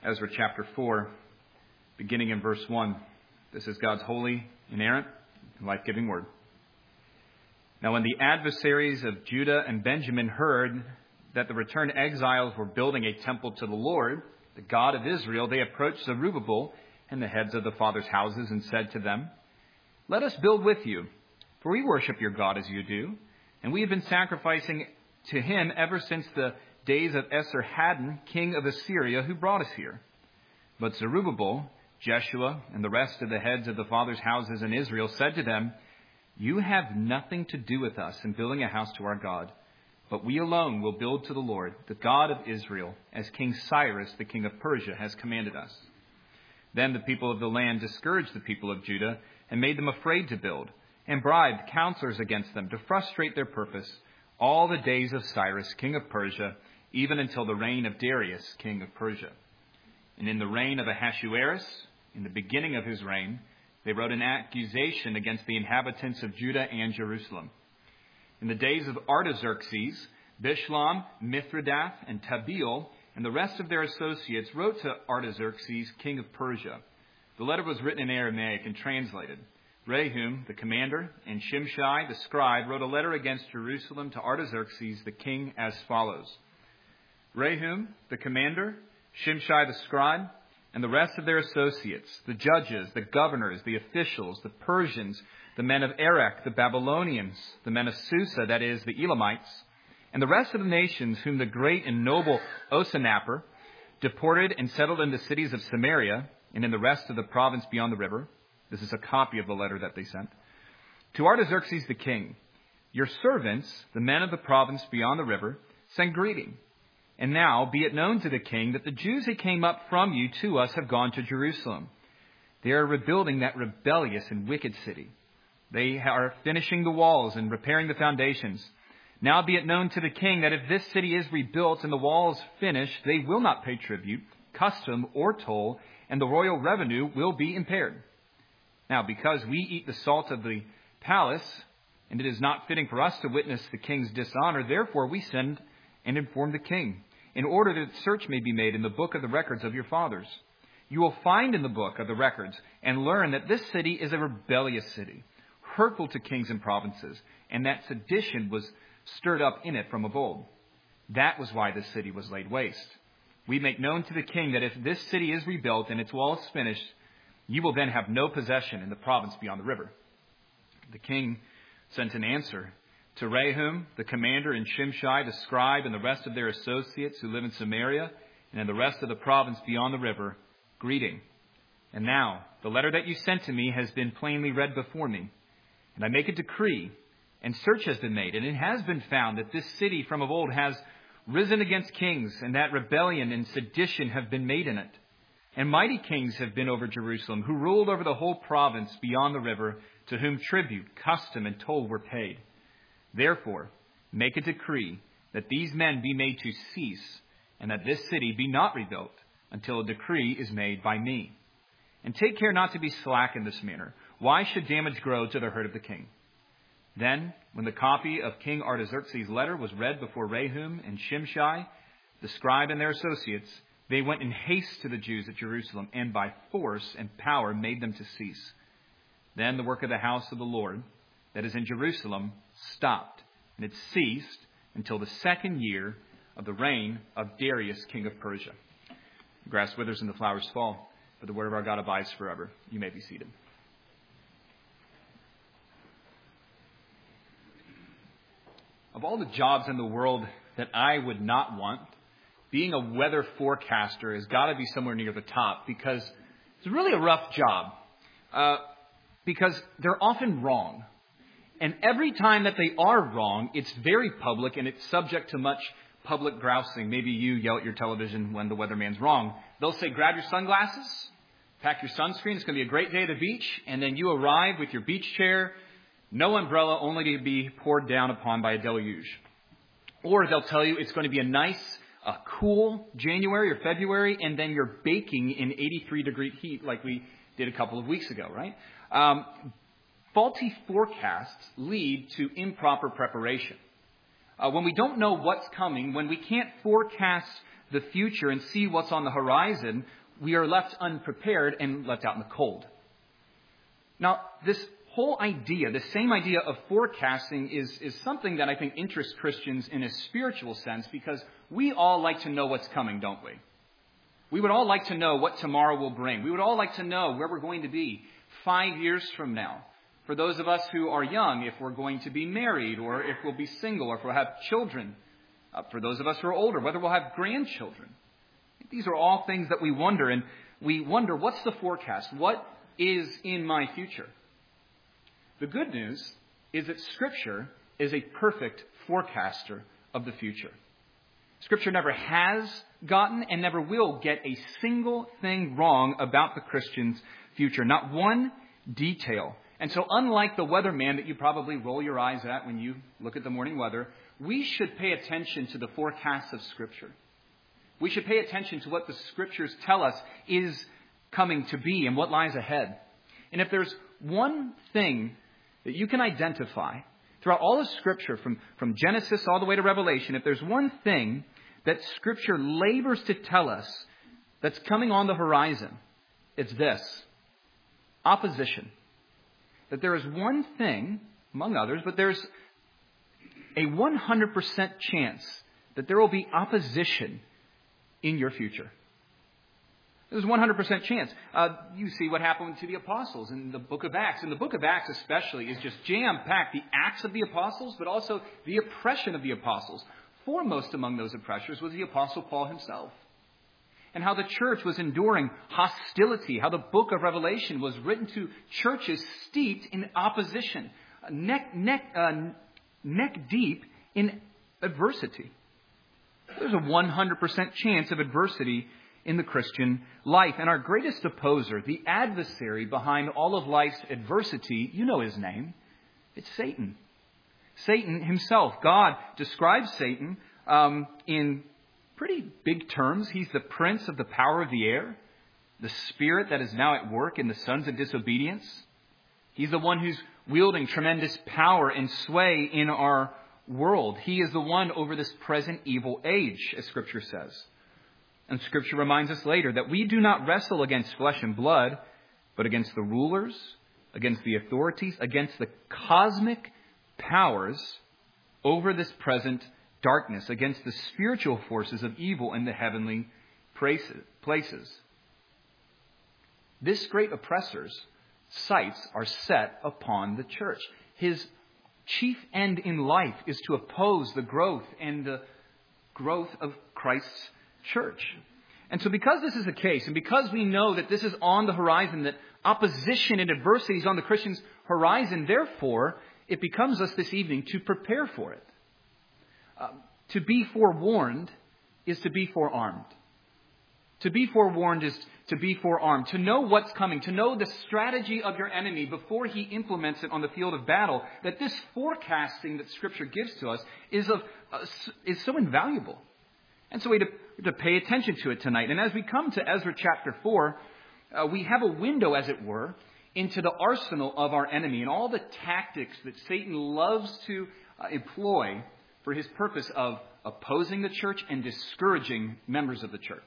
Ezra chapter 4, beginning in verse 1. This is God's holy, inerrant, and life-giving word. Now when the adversaries of Judah and Benjamin heard that the returned exiles were building a temple to the Lord, the God of Israel, they approached Zerubbabel and the heads of the fathers' houses and said to them, "Let us build with you, for we worship your God as you do, and we have been sacrificing to him ever since the days of Esarhaddon, king of Assyria, who brought us here." But Zerubbabel, Jeshua, and the rest of the heads of the fathers' houses in Israel said to them, "You have nothing to do with us in building a house to our God, but we alone will build to the Lord, the God of Israel, as King Cyrus, the king of Persia, has commanded us." Then the people of the land discouraged the people of Judah and made them afraid to build, and bribed counselors against them to frustrate their purpose all the days of Cyrus, king of Persia, even until the reign of Darius, king of Persia. And in the reign of Ahasuerus, in the beginning of his reign, they wrote an accusation against the inhabitants of Judah and Jerusalem. In the days of Artaxerxes, Bishlam, Mithridath, and Tabeel, and the rest of their associates wrote to Artaxerxes, king of Persia. The letter was written in Aramaic and translated. Rehum, the commander, and Shimshai, the scribe, wrote a letter against Jerusalem to Artaxerxes, the king, as follows. Rehum, the commander, Shimshai, the scribe, and the rest of their associates, the judges, the governors, the officials, the Persians, the men of Erech, the Babylonians, the men of Susa, that is, the Elamites, and the rest of the nations whom the great and noble Osanappar deported and settled in the cities of Samaria and in the rest of the province beyond the river. This is a copy of the letter that they sent. To Artaxerxes the king, your servants, the men of the province beyond the river, send greeting. And now be it known to the king that the Jews who came up from you to us have gone to Jerusalem. They are rebuilding that rebellious and wicked city. They are finishing the walls and repairing the foundations. Now be it known to the king that if this city is rebuilt and the walls finished, they will not pay tribute, custom, or toll, and the royal revenue will be impaired. Now, because we eat the salt of the palace, and it is not fitting for us to witness the king's dishonor, therefore we send and inform the king, in order that search may be made in the book of the records of your fathers. You will find in the book of the records and learn that this city is a rebellious city, hurtful to kings and provinces, and that sedition was stirred up in it from of old. That was why this city was laid waste. We make known to the king that if this city is rebuilt and its walls finished, you will then have no possession in the province beyond the river. The king sent an answer to Rehum, the commander, and Shimshai, the scribe, and the rest of their associates who live in Samaria and in the rest of the province beyond the river, greeting. And now, the letter that you sent to me has been plainly read before me. And I make a decree, and search has been made, and it has been found that this city from of old has risen against kings, and that rebellion and sedition have been made in it. And mighty kings have been over Jerusalem, who ruled over the whole province beyond the river, to whom tribute, custom, and toll were paid. Therefore, make a decree that these men be made to cease, and that this city be not rebuilt until a decree is made by me. And take care not to be slack in this manner. Why should damage grow to the hurt of the king? Then, when the copy of King Artaxerxes' letter was read before Rehum and Shimshai, the scribe and their associates, they went in haste to the Jews at Jerusalem, and by force and power made them to cease. Then the work of the house of the Lord, that is in Jerusalem, stopped, and it ceased until the second year of the reign of Darius, king of Persia. The grass withers and the flowers fall, but the word of our God abides forever. You may be seated. Of all the jobs in the world that I would not want, being a weather forecaster has got to be somewhere near the top, because it's really a rough job. Because they're often wrong. And every time that they are wrong, it's very public and it's subject to much public grousing. Maybe you yell at your television when the weatherman's wrong. They'll say, grab your sunglasses, pack your sunscreen, it's going to be a great day at the beach. And then you arrive with your beach chair, no umbrella, only to be poured down upon by a deluge. Or they'll tell you it's going to be a nice, cool January or February, and then you're baking in 83-degree heat like we did a couple of weeks ago, right? Faulty forecasts lead to improper preparation. When we don't know what's coming, when we can't forecast the future and see what's on the horizon, we are left unprepared and left out in the cold. Now, this whole idea, the same idea of forecasting is something that I think interests Christians in a spiritual sense, because we all like to know what's coming, don't we? We would all like to know what tomorrow will bring. We would all like to know where we're going to be 5 years from now. For those of us who are young, if we're going to be married, or if we'll be single, or if we'll have children. For those of us who are older, whether we'll have grandchildren. These are all things that we wonder, and we wonder, what's the forecast? What is in my future? The good news is that Scripture is a perfect forecaster of the future. Scripture never has gotten and never will get a single thing wrong about the Christian's future. Not one detail. And so unlike the weatherman that you probably roll your eyes at when you look at the morning weather, we should pay attention to the forecasts of Scripture. We should pay attention to what the Scriptures tell us is coming to be and what lies ahead. And if there's one thing that you can identify throughout all of Scripture, from Genesis all the way to Revelation, if there's one thing that Scripture labors to tell us that's coming on the horizon, it's this: opposition. That there is one thing, among others, but there's a 100% chance that there will be opposition in your future. There's a 100% chance. You see what happened to the apostles in the book of Acts. And the book of Acts especially is just jam-packed. The acts of the apostles, but also the oppression of the apostles. Foremost among those oppressors was the apostle Paul himself. And how the church was enduring hostility. How the book of Revelation was written to churches steeped in opposition. Neck deep in adversity. There's a 100% chance of adversity in the Christian life. And our greatest opposer, the adversary behind all of life's adversity, you know his name. It's Satan. Satan himself. God describes Satan in pretty big terms. He's the prince of the power of the air, the spirit that is now at work in the sons of disobedience. He's the one who's wielding tremendous power and sway in our world. He is the one over this present evil age, as Scripture says. And Scripture reminds us later that we do not wrestle against flesh and blood, but against the rulers, against the authorities, against the cosmic powers over this present darkness, against the spiritual forces of evil in the heavenly places. This great oppressor's sights are set upon the church. His chief end in life is to oppose the growth of Christ's church. And so because this is the case, and because we know that this is on the horizon, that opposition and adversity is on the Christian's horizon, therefore, it becomes us this evening to prepare for it. To be forewarned is to be forearmed. To be forewarned is to be forearmed. To know what's coming, to know the strategy of your enemy before he implements it on the field of battle, that this forecasting that Scripture gives to us is so invaluable. And so we have to pay attention to it tonight. And as we come to Ezra chapter 4, we have a window, as it were, into the arsenal of our enemy and all the tactics that Satan loves to employ for his purpose of opposing the church and discouraging members of the church.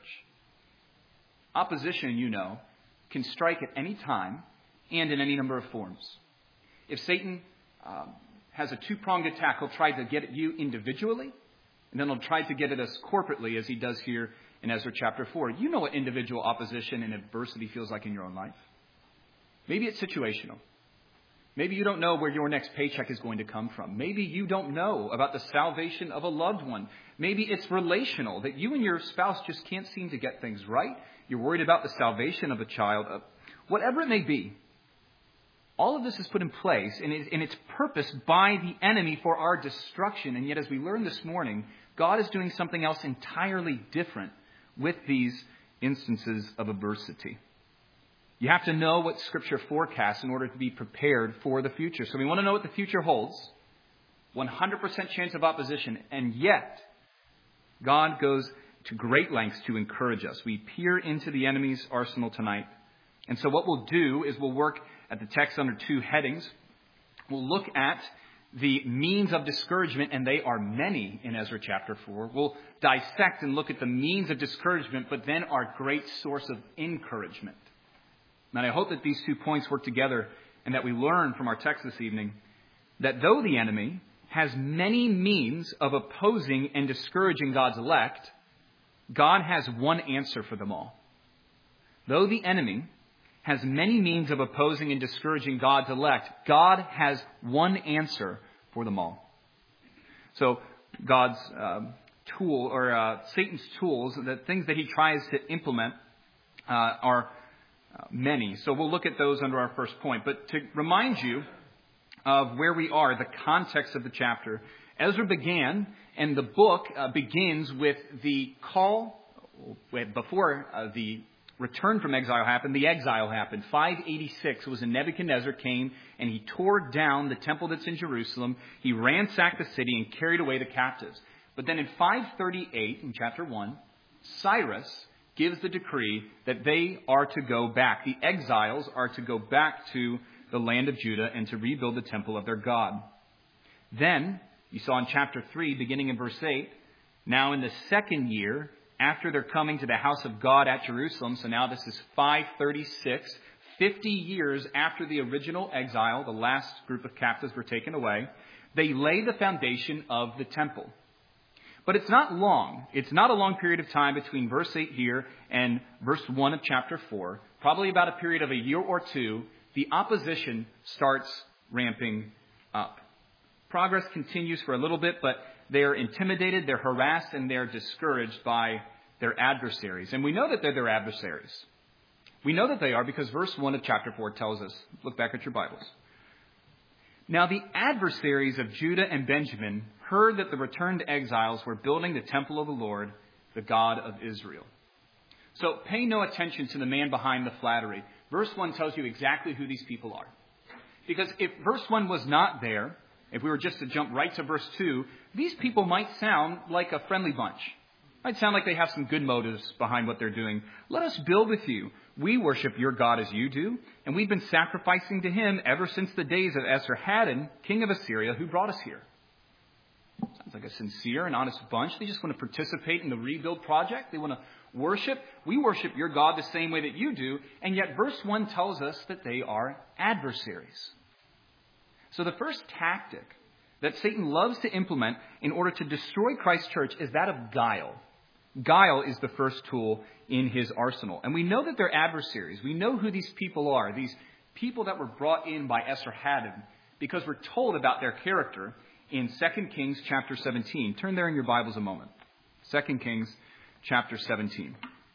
Opposition, you know, can strike at any time and in any number of forms. If Satan has a two-pronged attack, he'll try to get at you individually, and then he'll try to get at us corporately, as he does here in Ezra chapter 4. You know what individual opposition and adversity feels like in your own life. Maybe it's situational. Maybe you don't know where your next paycheck is going to come from. Maybe you don't know about the salvation of a loved one. Maybe it's relational, that you and your spouse just can't seem to get things right. You're worried about the salvation of a child. Whatever it may be, all of this is put in place and it's purposed by the enemy for our destruction. And yet, as we learned this morning, God is doing something else entirely different with these instances of adversity. You have to know what Scripture forecasts in order to be prepared for the future. So we want to know what the future holds. 100% chance of opposition. And yet, God goes to great lengths to encourage us. We peer into the enemy's arsenal tonight. And so what we'll do is we'll work at the text under two headings. We'll look at the means of discouragement, and they are many in Ezra chapter 4. We'll dissect and look at the means of discouragement, but then our great source of encouragement. And I hope that these 2 points work together and that we learn from our text this evening that though the enemy has many means of opposing and discouraging God's elect, God has one answer for them all. Though the enemy has many means of opposing and discouraging God's elect, God has one answer for them all. So God's tool, or Satan's tools, the things that he tries to implement are many. So we'll look at those under our first point. But to remind you of where we are, the context of the chapter, Ezra began, and the book begins with the call, before the return from exile happened, the exile happened. 586, it was when Nebuchadnezzar came and he tore down the temple that's in Jerusalem. He ransacked the city and carried away the captives. But then in 538, in chapter 1, Cyrus gives the decree that they are to go back. The exiles are to go back to the land of Judah and to rebuild the temple of their God. Then, you saw in chapter 3, beginning in verse 8, now in the second year, after their coming to the house of God at Jerusalem, so now this is 536, 50 years after the original exile, the last group of captives were taken away, they lay the foundation of the temple. But it's not long. It's not a long period of time between verse 8 here and verse 1 of chapter 4. Probably about a period of a year or two, the opposition starts ramping up. Progress continues for a little bit, but they're intimidated, they're harassed, and they're discouraged by their adversaries. And we know that they're their adversaries. We know that they are because verse 1 of chapter 4 tells us. Look back at your Bibles. Now the adversaries of Judah and Benjamin heard that the returned exiles were building the temple of the Lord, the God of Israel. So pay no attention to the man behind the flattery. Verse 1 tells you exactly who these people are. Because if verse 1 was not there, if we were just to jump right to verse 2, these people might sound like a friendly bunch. Might sound like they have some good motives behind what they're doing. Let us build with you. We worship your God as you do, and we've been sacrificing to him ever since the days of Esarhaddon, king of Assyria, who brought us here. Sounds like a sincere and honest bunch. They just want to participate in the rebuild project. They want to worship. We worship your God the same way that you do, and yet verse 1 tells us that they are adversaries. So the first tactic that Satan loves to implement in order to destroy Christ's church is that of guile. Guile is the first tool in his arsenal. And we know that they're adversaries. We know who these people are, these people that were brought in by Esarhaddon, because we're told about their character in 2 Kings chapter 17. Turn there in your Bibles a moment. 2 Kings chapter 17.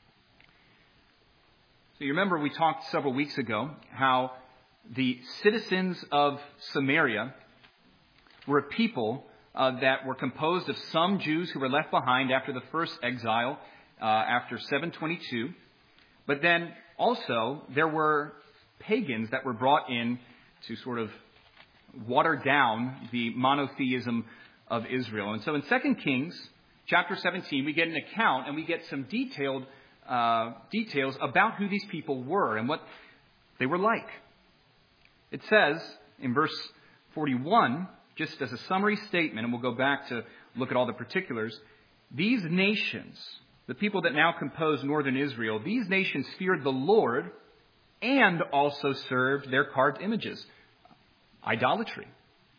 So you remember we talked several weeks ago how the citizens of Samaria were a people that were composed of some Jews who were left behind after the first exile, after 722. But then also there were pagans that were brought in to sort of water down the monotheism of Israel. And so in 2 Kings chapter 17, we get an account and we get some details about who these people were and what they were like. It says in verse 41, just as a summary statement, and we'll go back to look at all the particulars, these nations, the people that now compose northern Israel, these nations feared the Lord and also served their carved images. Idolatry.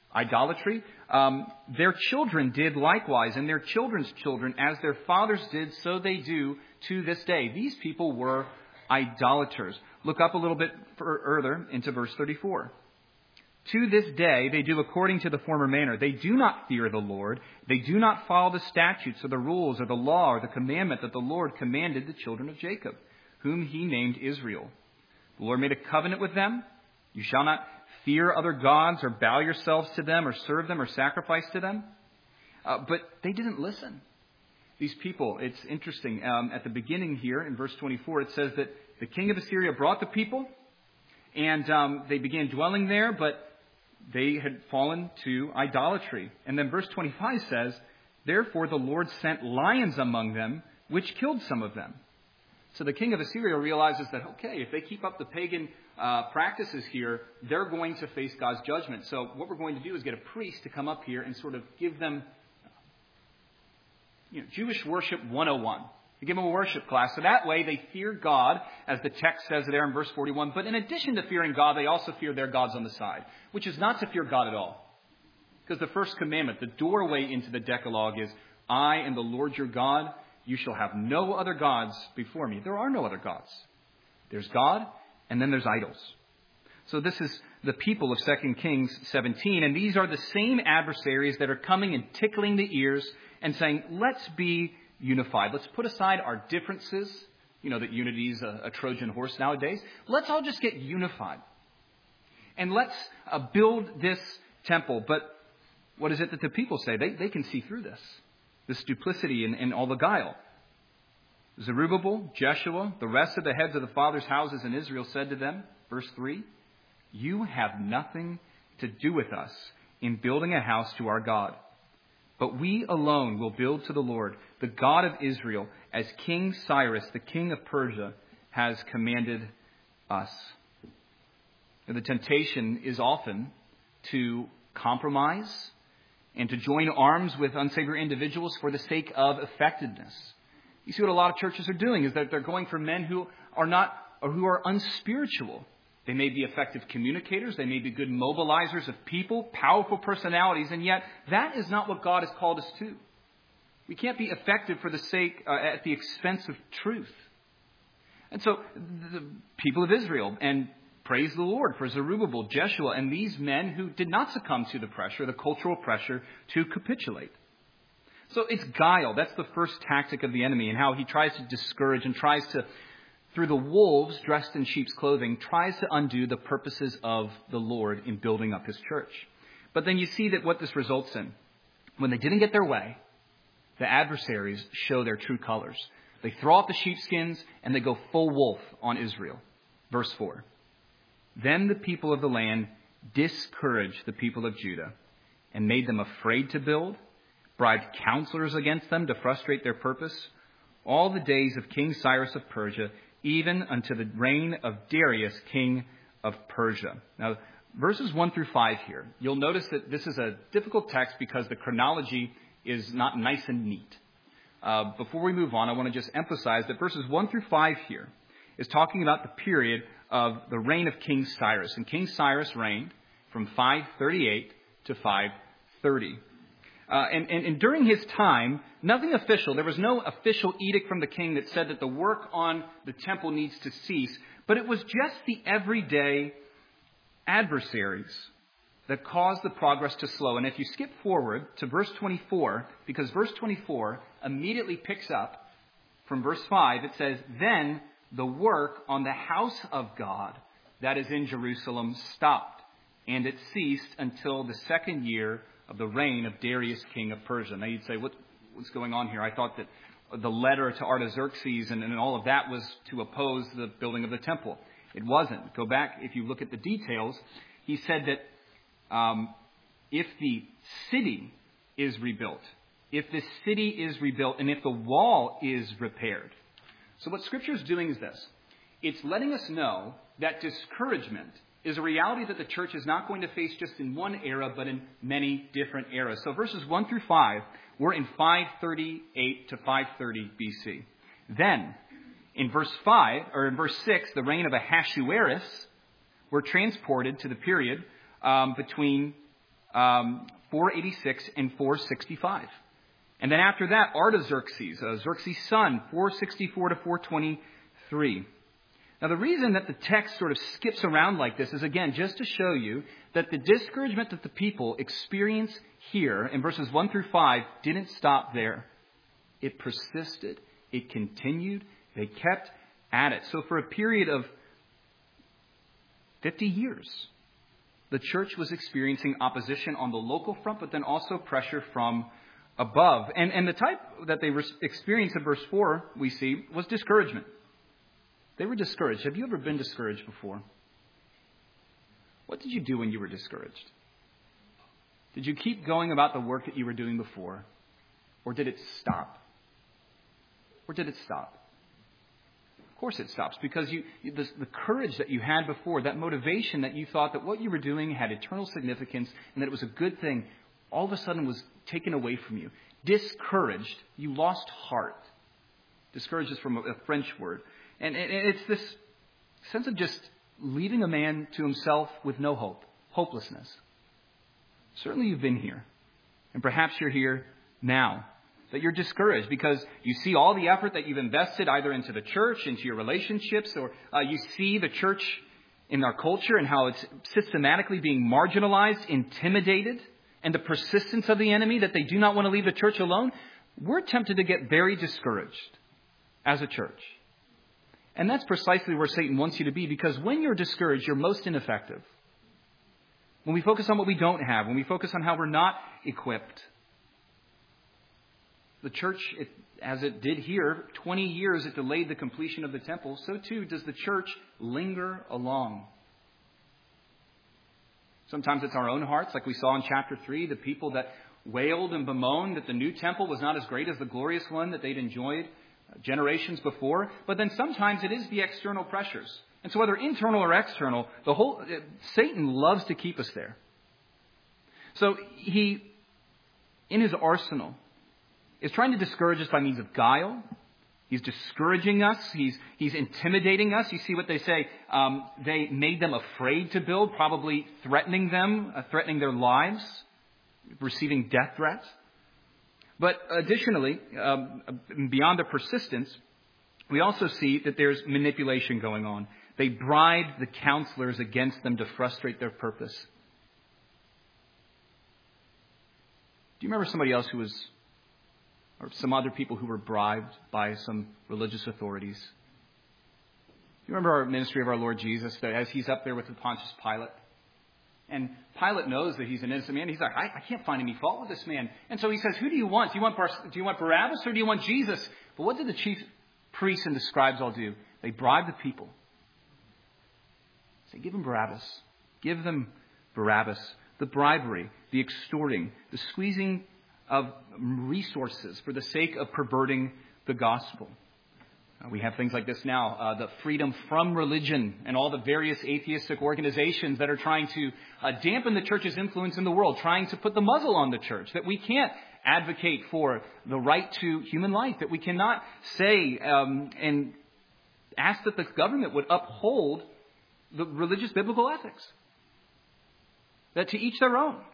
Their children did likewise, and their children's children, as their fathers did, so they do to this day. These people were idolaters. Look up a little bit further into verse 34. To this day, they do according to the former manner. They do not fear the Lord. They do not follow the statutes or the rules or the law or the commandment that the Lord commanded the children of Jacob, whom he named Israel. The Lord made a covenant with them. You shall not fear other gods or bow yourselves to them or serve them or sacrifice to them. But they didn't listen. These people, it's interesting. At the beginning here in verse 24, it says that the king of Assyria brought the people and they began dwelling there, but they had fallen to idolatry. And then verse 25 says, therefore the Lord sent lions among them, which killed some of them. So the king of Assyria realizes that, okay, if they keep up the pagan practices here, they're going to face God's judgment. So what we're going to do is get a priest to come up here and sort of give them Jewish worship 101. To give them a worship class. So that way they fear God, as the text says there in verse 41. But in addition to fearing God, they also fear their gods on the side, which is not to fear God at all. Because the first commandment, the doorway into the Decalogue is, I am the Lord your God. You shall have no other gods before me. There are no other gods. There's God, and then there's idols. So this is the people of 2 Kings 17. And these are the same adversaries that are coming and tickling the ears and saying, let's be unified. Let's put aside our differences. You know that unity is a Trojan horse nowadays. Let's all just get unified. And let's build this temple. But what is it that the people say? They can see through this duplicity and all the guile. Zerubbabel, Jeshua, the rest of the heads of the fathers' houses in Israel said to them, verse 3, you have nothing to do with us in building a house to our God. But we alone will build to the Lord, the God of Israel, as King Cyrus, the king of Persia, has commanded us. And the temptation is often to compromise and to join arms with unsavory individuals for the sake of effectiveness. You see what a lot of churches are doing is that they're going for men who are unspiritual. They may be effective communicators. They may be good mobilizers of people, powerful personalities, and yet that is not what God has called us to. We can't be effective for the sake, at the expense of truth. And so the people of Israel, and praise the Lord for Zerubbabel, Jeshua, and these men who did not succumb to the pressure, the cultural pressure to capitulate. So it's guile. That's the first tactic of the enemy, and how he tries to discourage and tries to, through the wolves dressed in sheep's clothing, tries to undo the purposes of the Lord in building up his church. But then you see that what this results in. When they didn't get their way, the adversaries show their true colors. They throw off the sheepskins and they go full wolf on Israel. Verse 4. Then the people of the land discouraged the people of Judah and made them afraid to build, bribed counselors against them to frustrate their purpose, all the days of King Cyrus of Persia, even unto the reign of Darius, king of Persia. Now, verses 1 through 5 here, you'll notice that this is a difficult text because the chronology is not nice and neat. Before we move on, I want to just emphasize that verses 1 through 5 here is talking about the period of the reign of King Cyrus. And King Cyrus reigned from 538 to 530. And during his time, nothing official. There was no official edict from the king that said that the work on the temple needs to cease. But it was just the everyday adversaries that caused the progress to slow. And if you skip forward to verse 24, because verse 24 immediately picks up from verse 5, it says, then the work on the house of God that is in Jerusalem stopped, and it ceased until the second year of the reign of Darius, king of Persia. Now you'd say, what's going on here? I thought that the letter to Artaxerxes and all of that was to oppose the building of the temple. It wasn't. Go back, if you look at the details, he said that if the city is rebuilt, and if the wall is repaired. So what Scripture is doing is this. It's letting us know that discouragement is a reality that the church is not going to face just in one era, but in many different eras. So verses 1 through 5, we're in 538 to 530 BC. Then, in verse 6, the reign of Ahasuerus, we're transported to the period between 486 and 465. And then after that, Artaxerxes, Xerxes' son, 464 to 423. Now, the reason that the text sort of skips around like this is, again, just to show you that the discouragement that the people experience here in verses 1 through 5 didn't stop there. It persisted. It continued. They kept at it. So for a period of 50 years, the church was experiencing opposition on the local front, but then also pressure from above. And the type that they experienced in verse 4, we see, was discouragement. They were discouraged. Have you ever been discouraged before? What did you do when you were discouraged? Did you keep going about the work that you were doing before? Or did it stop? Of course it stops, because the courage that you had before, that motivation that you thought that what you were doing had eternal significance and that it was a good thing, all of a sudden was taken away from you. Discouraged, you lost heart. Discouraged is from a French word. And it's this sense of just leaving a man to himself with no hope, hopelessness. Certainly you've been here, and perhaps you're here now, that you're discouraged because you see all the effort that you've invested either into the church, into your relationships, or you see the church in our culture and how it's systematically being marginalized, intimidated, and the persistence of the enemy that they do not want to leave the church alone. We're tempted to get very discouraged as a church. And that's precisely where Satan wants you to be, because when you're discouraged, you're most ineffective. When we focus on what we don't have, when we focus on how we're not equipped. The church, as it did here, 20 years it delayed the completion of the temple. So too does the church linger along. Sometimes it's our own hearts, like we saw in chapter 3, the people that wailed and bemoaned that the new temple was not as great as the glorious one that they'd enjoyed generations before. But then sometimes it is the external pressures. And so whether internal or external, Satan loves to keep us there. So he, in his arsenal, is trying to discourage us by means of guile. He's discouraging us. He's intimidating us. You see what they say. They made them afraid to build, probably threatening them, threatening their lives, receiving death threats. But additionally, beyond the persistence, we also see that there's manipulation going on. They bribed the counselors against them to frustrate their purpose. Do you remember somebody else or some other people who were bribed by some religious authorities? You remember our ministry of our Lord Jesus, that as he's up there with Pontius Pilate, and Pilate knows that he's an innocent man. He's like, I can't find any fault with this man. And so he says, who do you want? Do you want Barabbas or do you want Jesus? But what did the chief priests and the scribes all do? They bribed the people. Say, give them Barabbas. Give them Barabbas. The bribery, the extorting, the squeezing of resources for the sake of perverting the gospel. We have things like this now, the Freedom From Religion and all the various atheistic organizations that are trying to dampen the church's influence in the world, trying to put the muzzle on the church, that we can't advocate for the right to human life, that we cannot say and ask that the government would uphold the religious biblical ethics, that to each their own.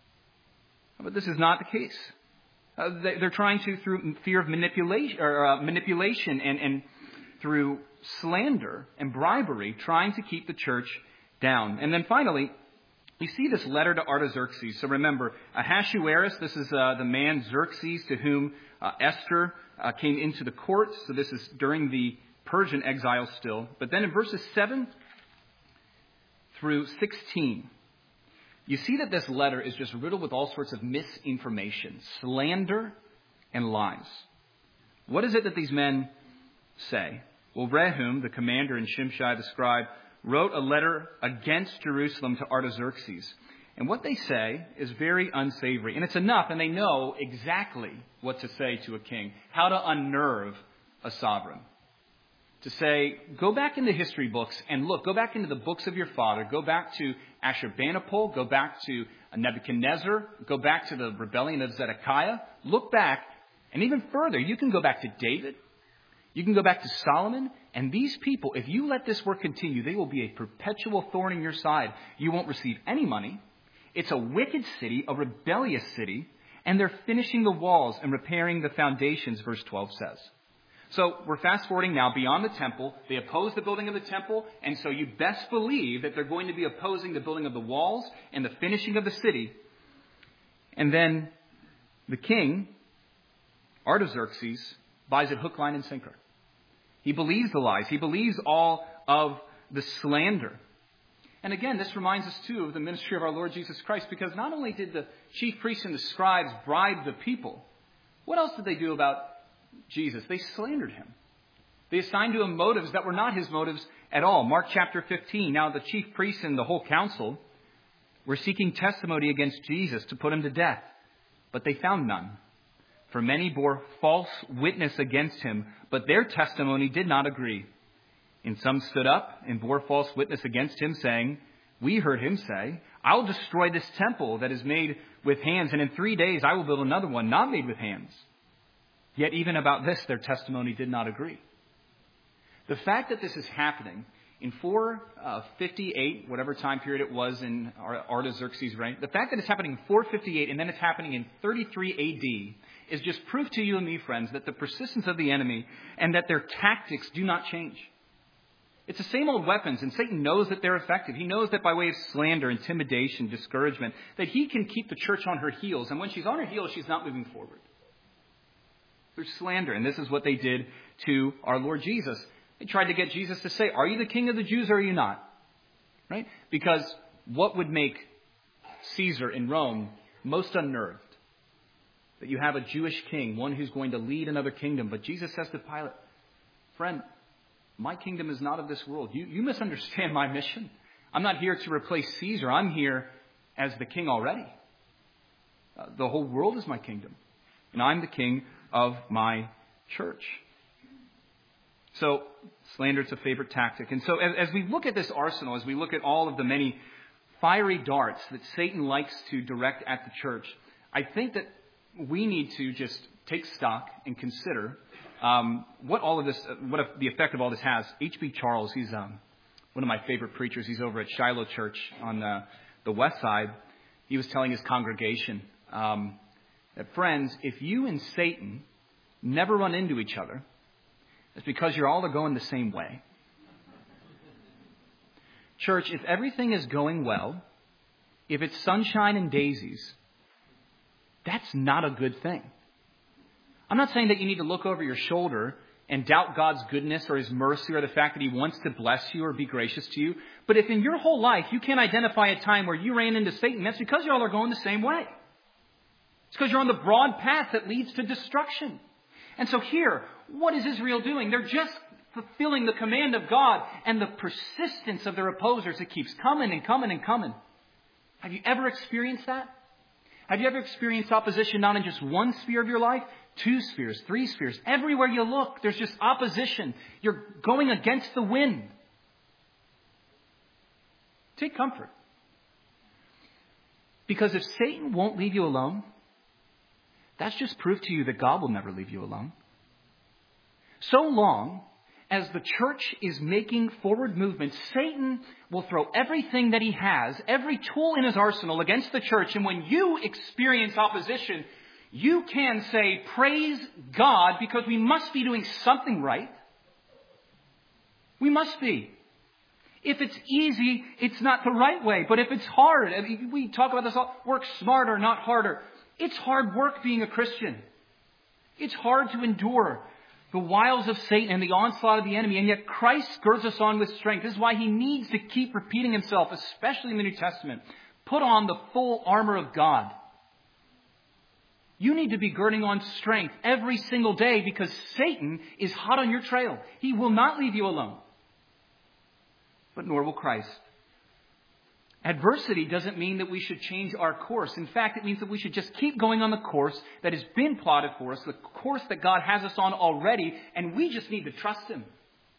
But this is not the case. They're trying to, through fear of manipulation and through slander and bribery, trying to keep the church down. And then finally, you see this letter to Artaxerxes. So remember, Ahasuerus, this is the man Xerxes to whom Esther came into the court. So this is during the Persian exile still. But then in verses 7 through 16, you see that this letter is just riddled with all sorts of misinformation, slander, and lies. What is it that these men say? Well, Rehum, the commander, and Shimshai, the scribe, wrote a letter against Jerusalem to Artaxerxes. And what they say is very unsavory. And it's enough, and they know exactly what to say to a king, how to unnerve a sovereign. To say, go back in the history books and look, go back into the books of your father, go back to Ashurbanipal, go back to Nebuchadnezzar, go back to the rebellion of Zedekiah, look back, and even further, you can go back to David, you can go back to Solomon, and these people, if you let this work continue, they will be a perpetual thorn in your side. You won't receive any money. It's a wicked city, a rebellious city, and they're finishing the walls and repairing the foundations, verse 12 says. So we're fast forwarding now beyond the temple. They oppose the building of the temple. And so you best believe that they're going to be opposing the building of the walls and the finishing of the city. And then the king, Artaxerxes, buys it hook, line, and sinker. He believes the lies. He believes all of the slander. And again, this reminds us too of the ministry of our Lord Jesus Christ, because not only did the chief priests and the scribes bribe the people, what else did they do about Jesus? They slandered him. They assigned to him motives that were not his motives at all. Mark chapter 15. Now the chief priests and the whole council were seeking testimony against Jesus to put him to death, but they found none. For many bore false witness against him, but their testimony did not agree. And some stood up and bore false witness against him, saying, "We heard him say, 'I'll destroy this temple that is made with hands, and in 3 days I will build another one not made with hands.' Yet even about this their testimony did not agree." The fact that this is happening in 458, whatever time period it was in Artaxerxes' reign, the fact that it's happening in 458 and then it's happening in 33 AD is just proof to you and me, friends, that the persistence of the enemy and that their tactics do not change. It's the same old weapons, and Satan knows that they're effective. He knows that by way of slander, intimidation, discouragement, that he can keep the church on her heels. And when she's on her heels, she's not moving forward. There's slander, and this is what they did to our Lord Jesus. They tried to get Jesus to say, "Are you the king of the Jews or are you not?" Right? Because what would make Caesar in Rome most unnerved? That you have a Jewish king, one who's going to lead another kingdom. But Jesus says to Pilate, "Friend, my kingdom is not of this world. You misunderstand my mission. I'm not here to replace Caesar. I'm here as the king already. The whole world is my kingdom. And I'm the king of my church." So, slander is a favorite tactic. And so as we look at this arsenal, as we look at all of the many fiery darts that Satan likes to direct at the church, I think that we need to just take stock and consider what all of this, what the effect of all this has. H.B. Charles, he's one of my favorite preachers. He's over at Shiloh Church on the west side. He was telling his congregation that, friends, if you and Satan never run into each other, it's because you're all going the same way. Church, if everything is going well, if it's sunshine and daisies, that's not a good thing. I'm not saying that you need to look over your shoulder and doubt God's goodness or his mercy or the fact that he wants to bless you or be gracious to you. But if in your whole life you can't identify a time where you ran into Satan, that's because you all are going the same way. It's because you're on the broad path that leads to destruction. And so here, what is Israel doing? They're just fulfilling the command of God and the persistence of their opposers. It keeps coming and coming and coming. Have you ever experienced that? Have you ever experienced opposition not in just one sphere of your life? 2 spheres, 3 spheres. Everywhere you look, there's just opposition. You're going against the wind. Take comfort. Because if Satan won't leave you alone, that's just proof to you that God will never leave you alone. So long as the church is making forward movement, Satan will throw everything that he has, every tool in his arsenal against the church. And when you experience opposition, you can say, "Praise God, because we must be doing something right." We must be. If it's easy, it's not the right way. But if it's hard, we talk about this all, work smarter, not harder. It's hard work being a Christian. It's hard to endure the wiles of Satan and the onslaught of the enemy. And yet Christ girds us on with strength. This is why he needs to keep repeating himself, especially in the New Testament. Put on the full armor of God. You need to be girding on strength every single day because Satan is hot on your trail. He will not leave you alone. But nor will Christ. Adversity doesn't mean that we should change our course. In fact, it means that we should just keep going on the course that has been plotted for us, the course that God has us on already, and we just need to trust him.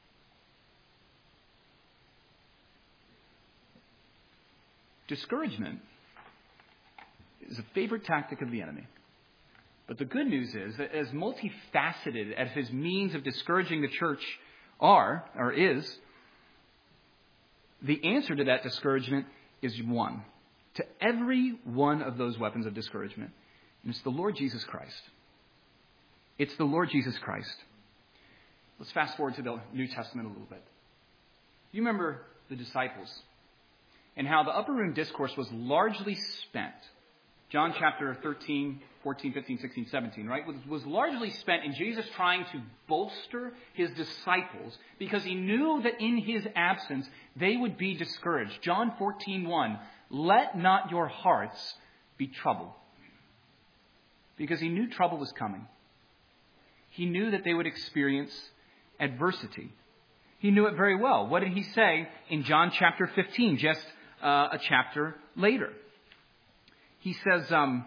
Discouragement is a favorite tactic of the enemy. But the good news is that as multifaceted as his means of discouraging the church is, the answer to that discouragement is one. To every one of those weapons of discouragement. And it's the Lord Jesus Christ. It's the Lord Jesus Christ. Let's fast forward to the New Testament a little bit. You remember the disciples and how the upper room discourse was largely spent. John chapter 13, 14, 15, 16, 17, right? Was largely spent in Jesus trying to bolster his disciples because he knew that in his absence they would be discouraged. John 14:1, let not your hearts be troubled. Because he knew trouble was coming. He knew that they would experience adversity. He knew it very well. What did he say in John chapter 15, just a chapter later? He says, John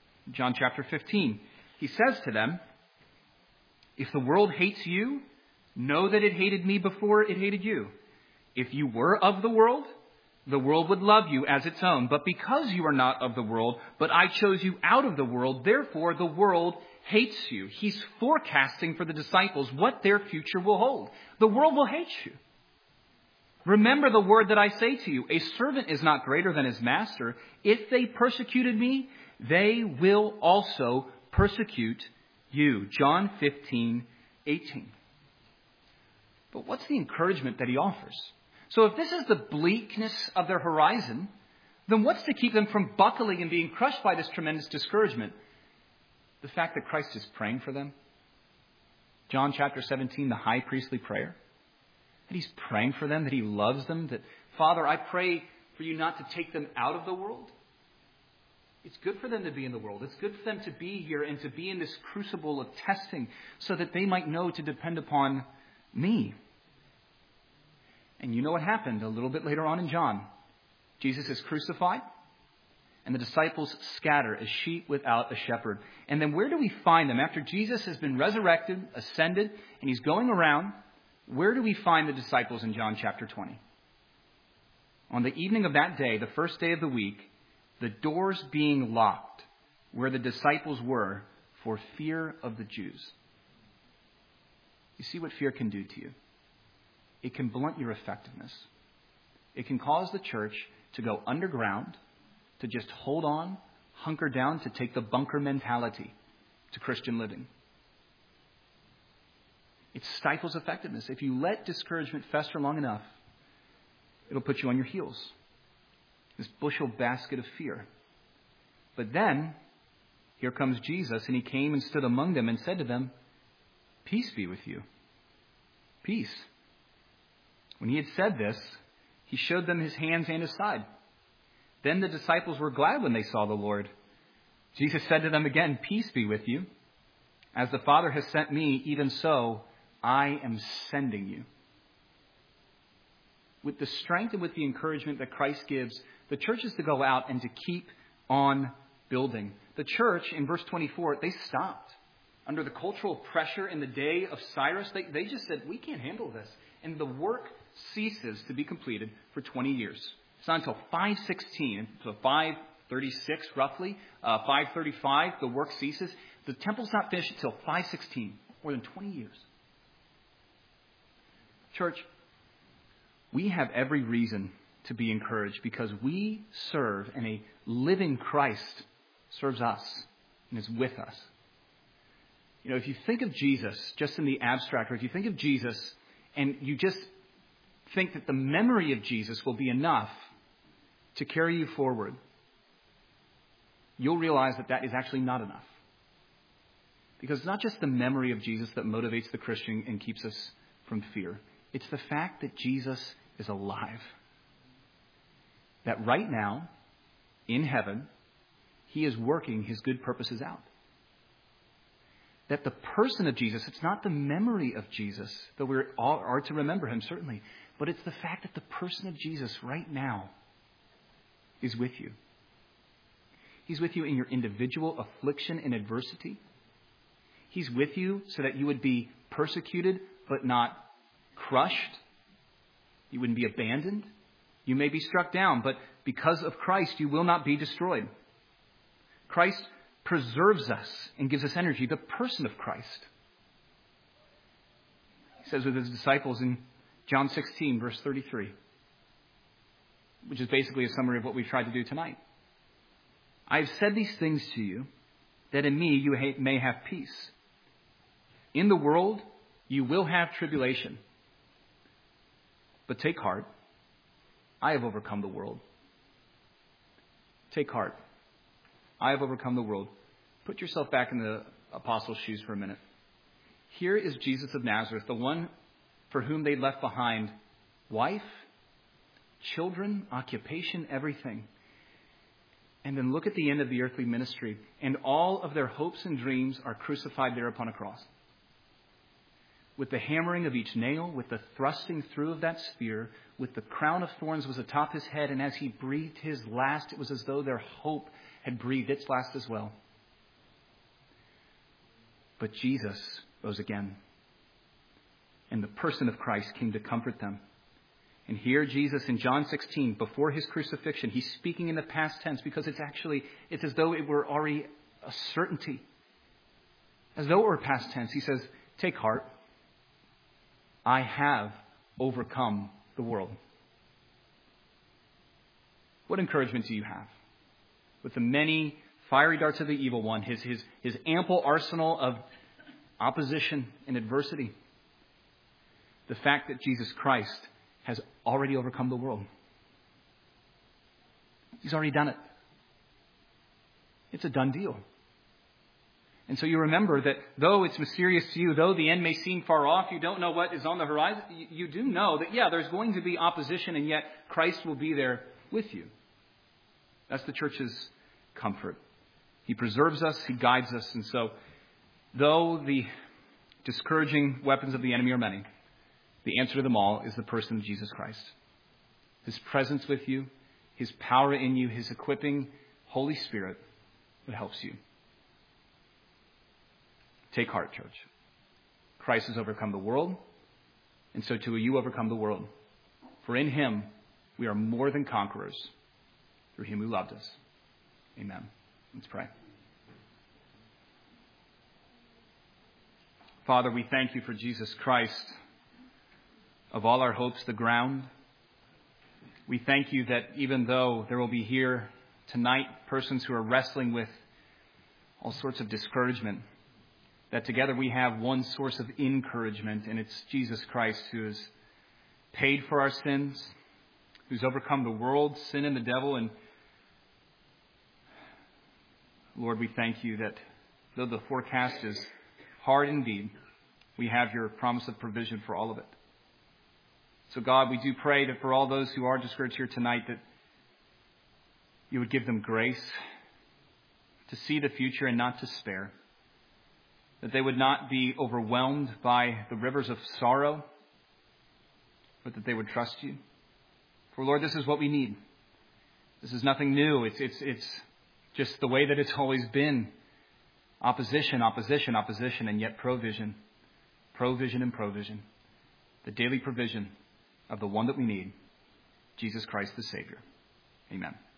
chapter 15, he says to them, if the world hates you, Know that it hated me before it hated you. If you were of the world would love you as its own. But because you are not of the world, but I chose you out of the world, therefore the world hates you. He's forecasting for the disciples what their future will hold. The world will hate you. Remember the word that I say to you, a servant is not greater than his master. If they persecuted me, they will also persecute you. John 15:18. But what's the encouragement that he offers? So if this is the bleakness of their horizon, then what's to keep them from buckling and being crushed by this tremendous discouragement? The fact that Christ is praying for them. John chapter 17, the high priestly prayer. That he's praying for them, that he loves them, that, Father, I pray for you not to take them out of the world. It's good for them to be in the world. It's good for them to be here and to be in this crucible of testing so that they might know to depend upon me. And you know what happened a little bit later on in John. Jesus is crucified and the disciples scatter as sheep without a shepherd. And then where do we find them? After Jesus has been resurrected, ascended, and he's going around, where do we find the disciples in John chapter 20? On the evening of that day, the first day of the week, the doors being locked where the disciples were for fear of the Jews. You see what fear can do to you? It can blunt your effectiveness. It can cause the church to go underground, to just hold on, hunker down, to take the bunker mentality to Christian living. It stifles effectiveness. If you let discouragement fester long enough, it'll put you on your heels. This bushel basket of fear. But then, here comes Jesus, and he came and stood among them and said to them, "Peace be with you." Peace. When he had said this, he showed them his hands and his side. Then the disciples were glad when they saw the Lord. Jesus said to them again, "Peace be with you. As the Father has sent me, even so I am sending you." With the strength and with the encouragement that Christ gives, the church is to go out and to keep on building. The church, in verse 24, they stopped. Under the cultural pressure in the day of Cyrus, they just said, we can't handle this. And the work ceases to be completed for 20 years. It's not until 516, so 536 roughly, 535, the work ceases. The temple's not finished until 516, more than 20 years. Church, we have every reason to be encouraged because we serve and a living Christ serves us and is with us. You know, if you think of Jesus just in the abstract, or if you think of Jesus and you just think that the memory of Jesus will be enough to carry you forward, you'll realize that that is actually not enough. Because it's not just the memory of Jesus that motivates the Christian and keeps us from fear. It's the fact that Jesus is alive. That right now, in heaven, he is working his good purposes out. That the person of Jesus, it's not the memory of Jesus, though we all are to remember him, certainly, but it's the fact that the person of Jesus right now is with you. He's with you in your individual affliction and adversity. He's with you so that you would be persecuted but not crushed. You wouldn't be abandoned. You may be struck down, but because of Christ, you will not be destroyed. Christ preserves us and gives us energy, the person of Christ. He says with his disciples in John 16, verse 33, which is basically a summary of what we've tried to do tonight. I have said these things to you, that in me you may have peace. In the world you will have tribulation. But take heart, I have overcome the world. Take heart. I have overcome the world. Put yourself back in the apostles' shoes for a minute. Here is Jesus of Nazareth, the one for whom they left behind wife, children, occupation, everything. And then look at the end of the earthly ministry, and all of their hopes and dreams are crucified there upon a cross. With the hammering of each nail, with the thrusting through of that spear, with the crown of thorns was atop his head, and as he breathed his last, it was as though their hope had breathed its last as well. But Jesus rose again. And the person of Christ came to comfort them. And here Jesus in John 16, before his crucifixion, he's speaking in the past tense because it's as though it were already a certainty. As though it were past tense. He says, take heart. I have overcome the world. What encouragement do you have? With the many fiery darts of the evil one, his ample arsenal of opposition and adversity. The fact that Jesus Christ has already overcome the world. He's already done it. It's a done deal. And so you remember that though it's mysterious to you, though the end may seem far off, you don't know what is on the horizon, you do know that, there's going to be opposition, and yet Christ will be there with you. That's the church's comfort. He preserves us, he guides us, and so though the discouraging weapons of the enemy are many, the answer to them all is the person of Jesus Christ. His presence with you, his power in you, his equipping Holy Spirit that helps you. Take heart, church. Christ has overcome the world, and so too will you overcome the world. For in him we are more than conquerors, through him who loved us. Amen. Let's pray. Father, we thank you for Jesus Christ, of all our hopes, the ground. We thank you that even though there will be here tonight persons who are wrestling with all sorts of discouragement, that together we have one source of encouragement, and it's Jesus Christ, who has paid for our sins, who's overcome the world, sin, and the devil. And Lord, we thank you that though the forecast is hard indeed, we have your promise of provision for all of it. So God, we do pray that for all those who are discouraged here tonight, that you would give them grace to see the future and not to spare. That they would not be overwhelmed by the rivers of sorrow, but that they would trust you. For Lord, this is what we need. This is nothing new. It's just the way that it's always been. Opposition, opposition, opposition, and yet provision. Provision and provision. The daily provision of the one that we need, Jesus Christ the Savior. Amen.